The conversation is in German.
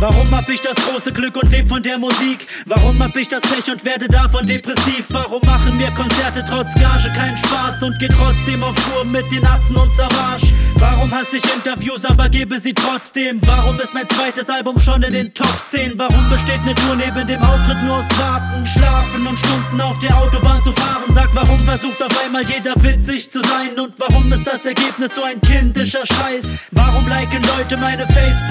Warum hab ich das große Glück und leb von der Musik? Warum hab ich das Pech und werde davon depressiv? Warum machen mir Konzerte trotz Gage keinen Spaß und geh trotzdem auf Tour mit den Atzen und Savage? Warum hasse ich Interviews, aber gebe sie trotzdem? Warum ist mein zweites Album schon in den Top 10? Warum besteht eine Tour neben dem Auftritt nur aus Warten, Schlafen und Stunden auf der Autobahn zu fahren? Sag, warum versucht auf einmal jeder witzig zu sein? Und warum ist das Ergebnis so ein kindischer Scheiß? Warum liken Leute meine Facebook